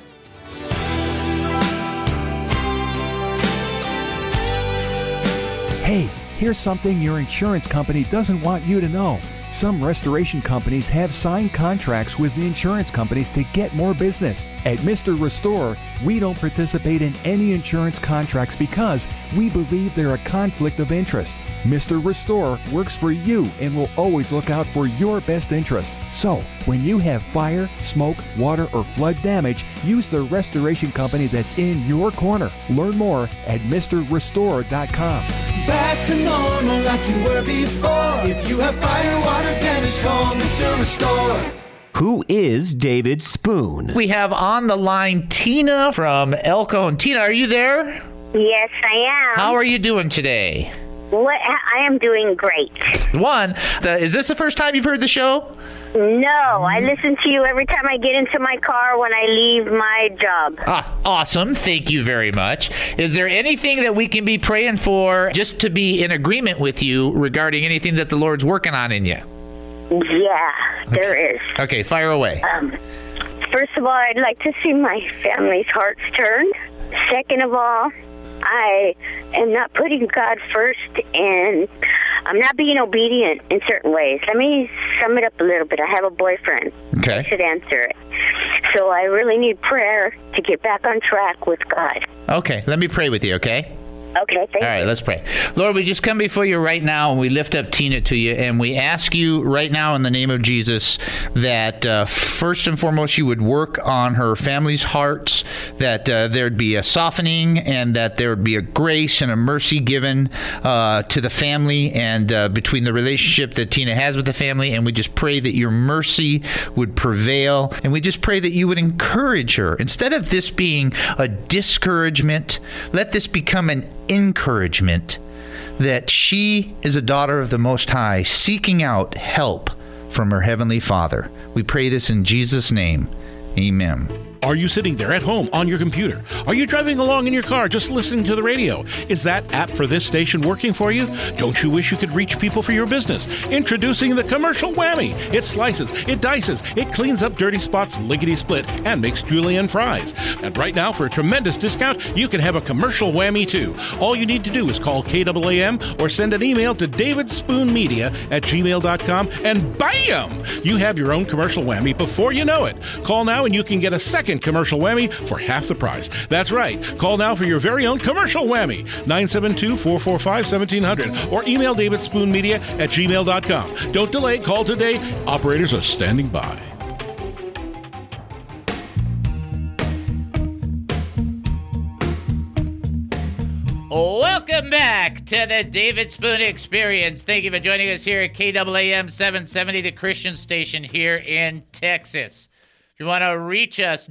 Hey, here's something your insurance company doesn't want you to know. Some restoration companies have signed contracts with the insurance companies to get more business. At Mr. Restore, we don't participate in any insurance contracts because we believe they're a conflict of interest. Mr. Restore works for you and will always look out for your best interest. So, when you have fire, smoke, water, or flood damage, use the restoration company that's in your corner. Learn more at MrRestore.com. Back to normal like you were before. If you have fire, water damage, call Mr. Restore. Who is David Spoon? We have on the line Tina from Elko. And Tina, are you there? Yes, I am. How are you doing today? I am doing great. Is this the first time you've heard the show? No, I listen to you every time I get into my car when I leave my job. Awesome. Thank you very much. Is there anything that we can be praying for just to be in agreement with you regarding anything that the Lord's working on in you? Yeah, there is. Okay, fire away. First of all, I'd like to see my family's hearts turned. Second of all, I am not putting God first, and I'm not being obedient in certain ways. Let me sum it up a little bit. I have a boyfriend. Okay. I should answer it. So I really need prayer to get back on track with God. Okay, let me pray with you, okay? Okay, thank you. All right, let's pray. Lord, we just come before you right now, and we lift up Tina to you, and we ask you right now in the name of Jesus that first and foremost you would work on her family's hearts, that there'd be a softening, and that there would be a grace and a mercy given to the family and between the relationship that Tina has with the family, and we just pray that your mercy would prevail, and we just pray that you would encourage her. Instead of this being a discouragement, let this become an encouragement that she is a daughter of the Most High, seeking out help from her Heavenly Father. We pray this in Jesus' name. Amen. Are you sitting there at home on your computer? Are you driving along in your car just listening to the radio? Is that app for this station working for you? Don't you wish you could reach people for your business? Introducing the Commercial Whammy. It slices, it dices, it cleans up dirty spots lickety-split, and makes julienne fries. And right now, for a tremendous discount, you can have a Commercial Whammy too. All you need to do is call KAAM or send an email to davidspoonmedia@gmail.com, and bam! You have your own Commercial Whammy before you know it. Call now and you can get a second Commercial Whammy for half the price. That's right. Call now for your very own Commercial Whammy. 972-445-1700 or email davidspoonmedia@gmail.com. Don't delay. Call today. Operators are standing by. Welcome back to the David Spoon Experience. Thank you for joining us here at KAAM 770, the Christian station here in Texas. If you want to reach us,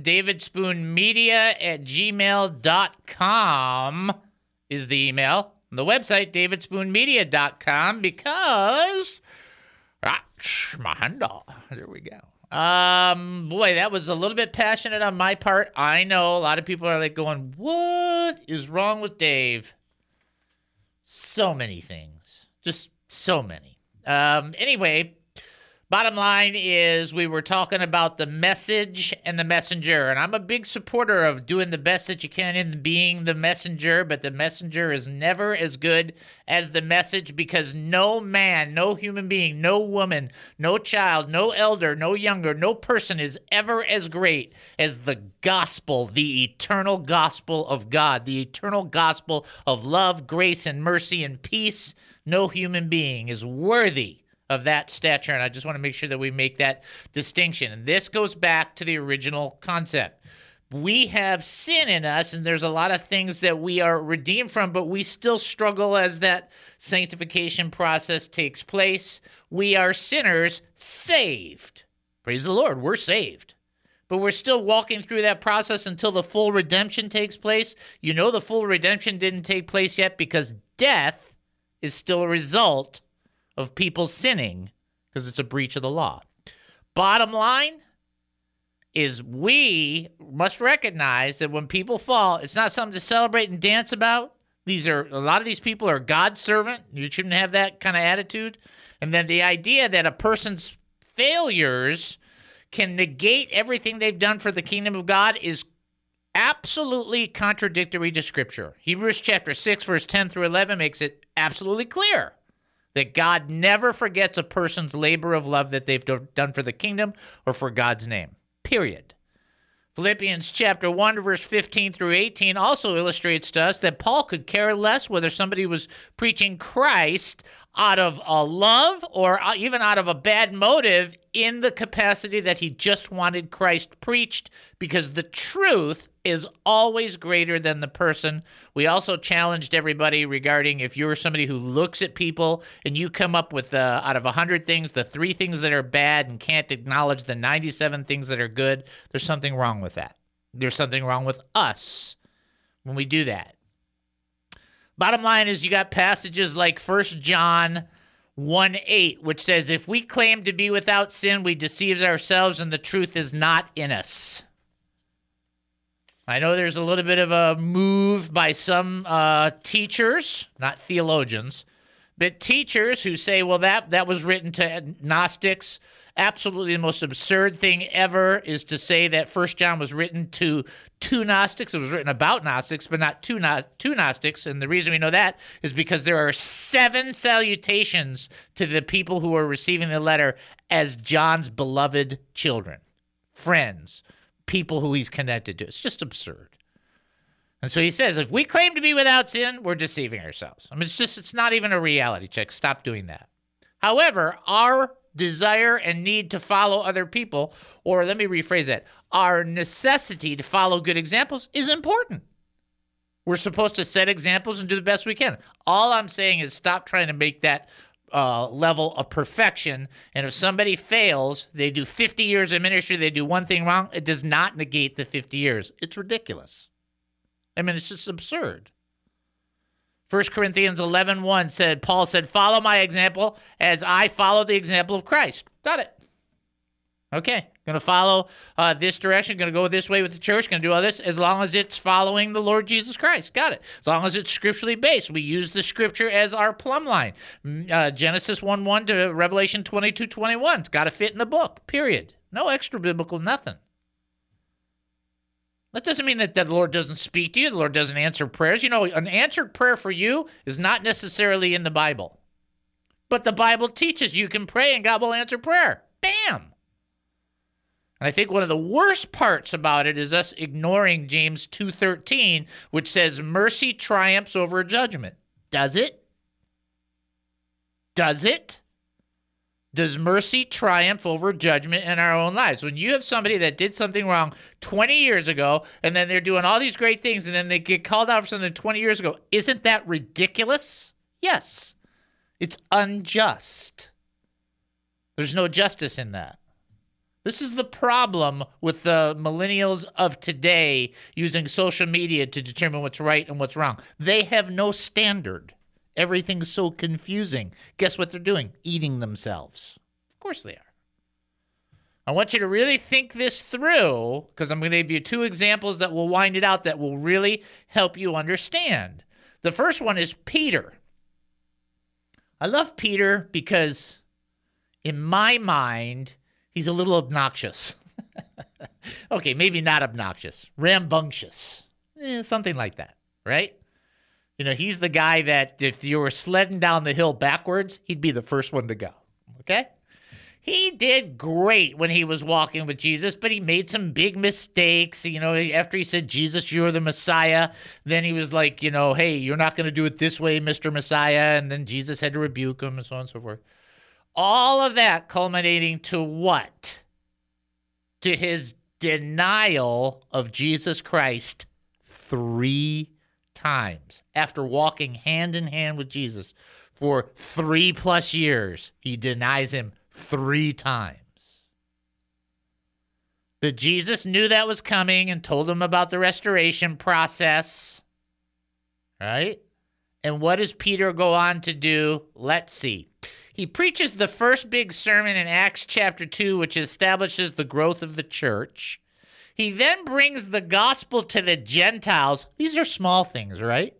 davidspoonmedia@gmail.com is the email. On the website, davidspoonmedia.com, because that's my handle. There we go. Boy, that was a little bit passionate on my part. I know a lot of people are like going, what is wrong with Dave? So many things. Just so many. Anyway, bottom line is we were talking about the message and the messenger, and I'm a big supporter of doing the best that you can in being the messenger, but the messenger is never as good as the message, because no man, no human being, no woman, no child, no elder, no younger, no person is ever as great as the gospel, the eternal gospel of God, the eternal gospel of love, grace, and mercy and peace. No human being is worthy of that stature, and I just want to make sure that we make that distinction. And this goes back to the original concept. We have sin in us, and there's a lot of things that we are redeemed from, but we still struggle as that sanctification process takes place. We are sinners saved. Praise the Lord, we're saved. But we're still walking through that process until the full redemption takes place. You know the full redemption didn't take place yet because death is still a result of people sinning, because it's a breach of the law. Bottom line is we must recognize that when people fall, it's not something to celebrate and dance about. A lot of these people are God's servant. You shouldn't have that kind of attitude. And then the idea that a person's failures can negate everything they've done for the kingdom of God is absolutely contradictory to Scripture. Hebrews chapter 6, verse 10 through 11 makes it absolutely clear that God never forgets a person's labor of love that they've done for the kingdom or for God's name, period. Philippians chapter 1, verse 15 through 18 also illustrates to us that Paul could care less whether somebody was preaching Christ out of a love or even out of a bad motive, in the capacity that he just wanted Christ preached, because the truth is always greater than the person. We also challenged everybody regarding if you're somebody who looks at people and you come up with out of 100 things, the 3 things that are bad and can't acknowledge the 97 things that are good, there's something wrong with that. There's something wrong with us when we do that. Bottom line is you got passages like 1 John 1:8, which says, if we claim to be without sin, we deceive ourselves and the truth is not in us. I know there's a little bit of a move by some teachers, not theologians, But teachers who say, well, that was written to Gnostics, absolutely the most absurd thing ever is to say that 1 John was written to two Gnostics. It was written about Gnostics, but not two Gnostics. And the reason we know that is because there are 7 salutations to the people who are receiving the letter as John's beloved children, friends, people who he's connected to. It's just absurd. And so he says, if we claim to be without sin, we're deceiving ourselves. I mean, it's not even a reality check. Stop doing that. However, our desire and need to follow other people, or let me rephrase that, our necessity to follow good examples is important. We're supposed to set examples and do the best we can. All I'm saying is stop trying to make that level of perfection. And if somebody fails, they do 50 years of ministry, they do one thing wrong, it does not negate the 50 years. It's ridiculous. I mean, it's just absurd. 1 Corinthians 11:1 said, Paul said, follow my example as I follow the example of Christ. Got it. Okay, going to follow this direction, going to go this way with the church, going to do all this as long as it's following the Lord Jesus Christ. Got it. As long as it's scripturally based. We use the scripture as our plumb line. Genesis 1:1 to Revelation 22:21. It's got to fit in the book, period. No extra biblical nothing. That doesn't mean that the Lord doesn't speak to you. The Lord doesn't answer prayers. You know, an answered prayer for you is not necessarily in the Bible. But the Bible teaches you can pray and God will answer prayer. Bam! And I think one of the worst parts about it is us ignoring James 2:13, which says mercy triumphs over judgment. Does it? Does it? Does mercy triumph over judgment in our own lives? When you have somebody that did something wrong 20 years ago, and then they're doing all these great things, and then they get called out for something 20 years ago, isn't that ridiculous? Yes. It's unjust. There's no justice in that. This is the problem with the millennials of today using social media to determine what's right and what's wrong. They have no standard. Everything's so confusing. Guess what they're doing? Eating themselves. Of course they are. I want you to really think this through because I'm going to give you 2 examples that will wind it out that will really help you understand. The first one is Peter. I love Peter because in my mind, he's a little obnoxious. Okay, maybe not obnoxious. Rambunctious. Something like that, right? You know, he's the guy that if you were sledding down the hill backwards, he'd be the first one to go, okay? He did great when he was walking with Jesus, but he made some big mistakes. You know, after he said, Jesus, you're the Messiah, then he was like, you know, hey, you're not going to do it this way, Mr. Messiah, and then Jesus had to rebuke him and so on and so forth. All of that culminating to what? To his denial of Jesus Christ 3 times. After walking hand in hand with Jesus for 3+ years, he denies him 3 times. But Jesus knew that was coming and told him about the restoration process. Right? And what does Peter go on to do? Let's see. He preaches the first big sermon in Acts chapter 2, which establishes the growth of the church. He then brings the gospel to the Gentiles. These are small things, right?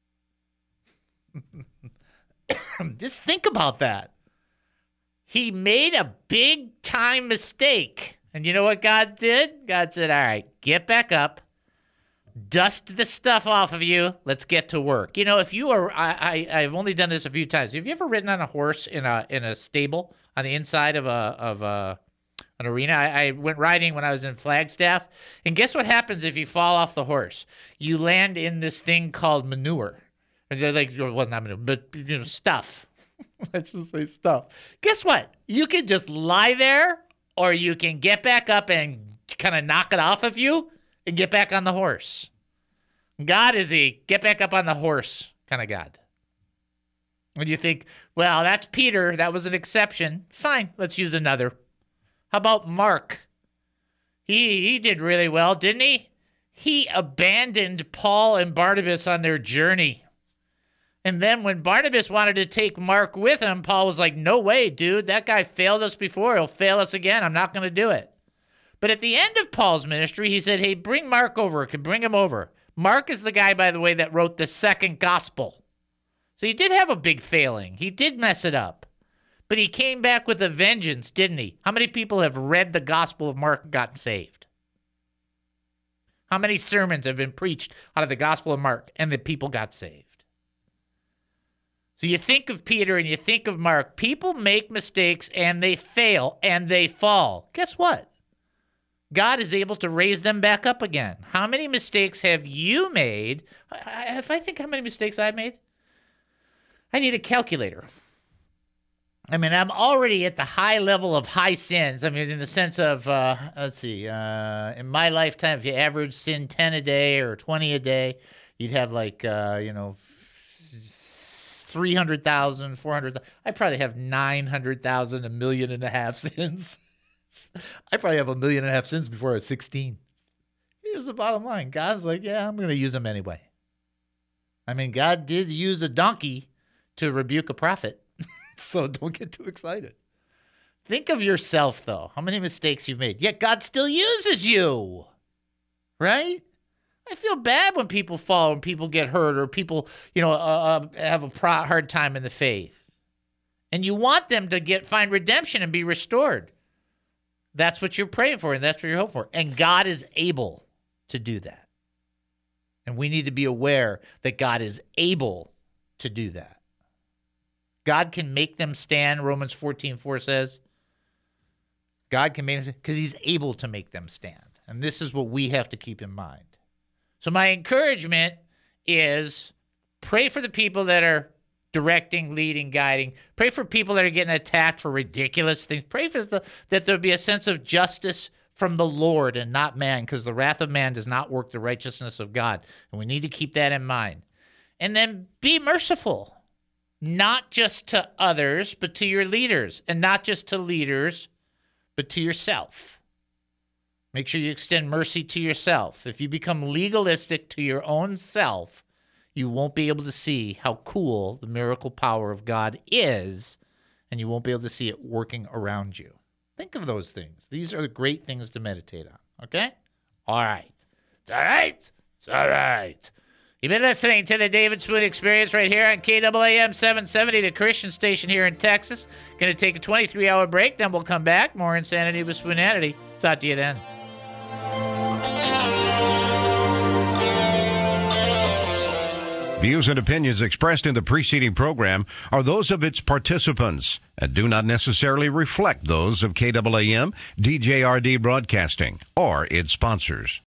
Just think about that. He made a big time mistake. And you know what God did? God said, all right, get back up. Dust the stuff off of you. Let's get to work. You know, if you are, I've only done this a few times. Have you ever ridden on a horse in a stable on the inside of an arena? I went riding when I was in Flagstaff, and guess what happens if you fall off the horse? You land in this thing called manure. They're like, well, not manure, but you know, stuff. Let's just say stuff. Guess what? You can just lie there, or you can get back up and kind of knock it off of you and get back on the horse. God is a get back up on the horse kind of God. When you think, well, that's Peter, that was an exception. Fine, let's use another. How about Mark? He did really well, didn't he? He abandoned Paul and Barnabas on their journey. And then when Barnabas wanted to take Mark with him, Paul was like, no way, dude. That guy failed us before. He'll fail us again. I'm not going to do it. But at the end of Paul's ministry, he said, hey, bring Mark over. Bring him over. Mark is the guy, by the way, that wrote the second gospel. So he did have a big failing. He did mess it up. But he came back with a vengeance, didn't he? How many people have read the Gospel of Mark and gotten saved? How many sermons have been preached out of the Gospel of Mark and the people got saved? So you think of Peter and you think of Mark. People make mistakes and they fail and they fall. Guess what? God is able to raise them back up again. How many mistakes have you made? If I think how many mistakes I've made, I need a calculator. I mean, I'm already at the high level of high sins. I mean, in the sense of, in my lifetime, if you average sin 10 a day or 20 a day, you'd have 300,000, 400,000. I probably have 900,000, 1.5 million sins. I probably have 1.5 million sins before I was 16. Here's the bottom line. God's like, yeah, I'm going to use them anyway. I mean, God did use a donkey to rebuke a prophet. So don't get too excited. Think of yourself, though. How many mistakes you've made. Yet God still uses you. Right? I feel bad when people fall and people get hurt or people, have a hard time in the faith. And you want them to find redemption and be restored. That's what you're praying for, and that's what you're hoping for. And God is able to do that. And we need to be aware that God is able to do that. God can make them stand, Romans 14:4 says. God can make them, because he's able to make them stand. And this is what we have to keep in mind. So my encouragement is pray for the people that are directing, leading, guiding. Pray for people that are getting attacked for ridiculous things. Pray for that there be a sense of justice from the Lord and not man, because the wrath of man does not work the righteousness of God. And we need to keep that in mind. And then be merciful, not just to others, but to your leaders, and not just to leaders, but to yourself. Make sure you extend mercy to yourself. If you become legalistic to your own self, you won't be able to see how cool the miracle power of God is, and you won't be able to see it working around you. Think of those things. These are the great things to meditate on, okay? All right. It's all right. It's all right. You've been listening to the David Spoon Experience right here on KAAM 770, the Christian station here in Texas. Going to take a 23-hour break, then we'll come back. More Insanity with Spoonanity. Talk to you then. Views and opinions expressed in the preceding program are those of its participants and do not necessarily reflect those of KAAM, DJRD Broadcasting, or its sponsors.